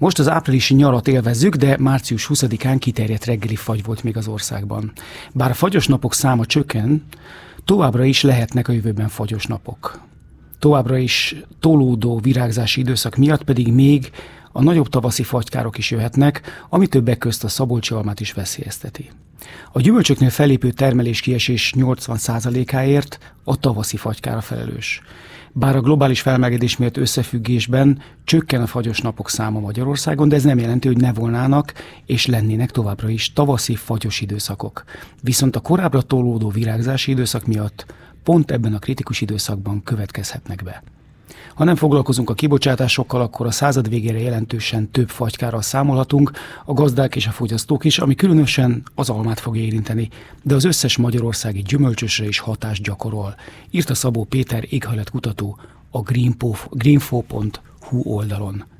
Most az áprilisi nyarat élvezzük, de március 20-án kiterjedt reggeli fagy volt még az országban. Bár a fagyos napok száma csökken, továbbra is lehetnek a jövőben fagyos napok. Továbbra is tolódó virágzási időszak miatt pedig még a nagyobb tavaszi fagykárok is jöhetnek, ami többek közt a szabolcsi almát is veszélyezteti. A gyümölcsöknél fellépő termeléskiesés 80%-áért a tavaszi fagykára felelős. Bár a globális felmelegedés miatt összefüggésben csökken a fagyos napok száma Magyarországon, de ez nem jelenti, hogy ne volnának és lennének továbbra is tavaszi fagyos időszakok. Viszont a korábbra tolódó virágzási időszak miatt pont ebben a kritikus időszakban következhetnek be. Ha nem foglalkozunk a kibocsátásokkal, akkor a század végére jelentősen több fagykárral számolhatunk, a gazdák és a fogyasztók is, ami különösen az almát fogja érinteni, de az összes magyarországi gyümölcsösre is hatást gyakorol, írta Szabó Péter éghajlatkutató a greenfo.hu oldalon.